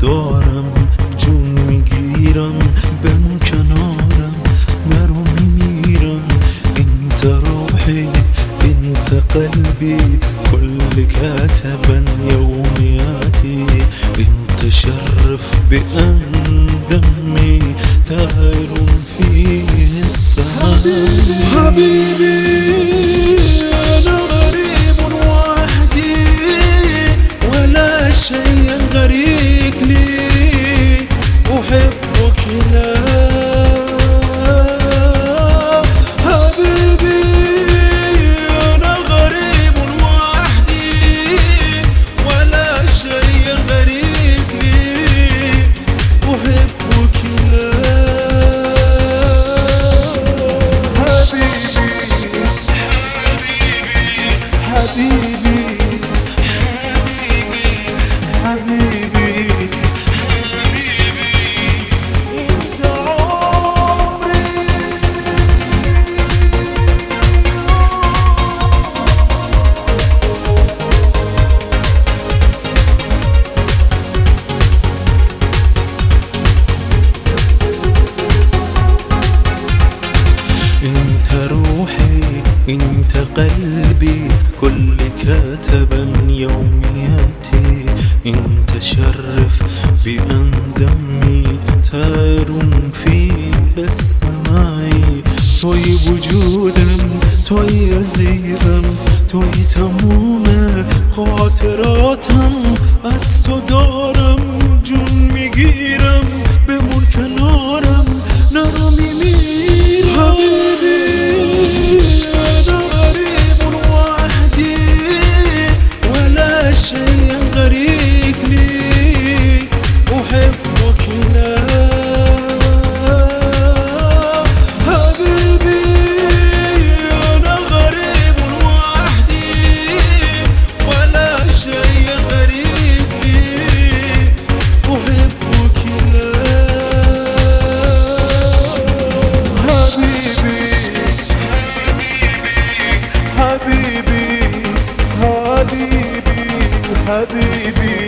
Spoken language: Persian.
دارم، جون میگیرم بمون کنارم، نرو میمیرم. انت روحي انت قلبي كل كاتبا يومياتي، انت شرف بأن دمي تائر فيه السماء. حبيبي أنا غريب وحدي ولا شيء غريب لي، أحبك لا حبيبي. أنا غريب وحدي ولا شيء غريب لي، أحبك لا حبيبي حبيبي انت عمري. انت روحي انت قلبي كل كاتبا يومياتي، انت شرف بأن دمي تار فيه السماء. توی وجودم توی عزیزم توی تموم خاطراتم، از تو دارم جون میگیرم بمون کنارم، نرو میمیرم. حبیبی أنا غريب وحدي ولا شيء غريب لي، أحبك لا حبيبي. أنا غريب وحدي ولا شيء غريب لي، أحبك لا حبيبي حبيبي حبيبي حبيبي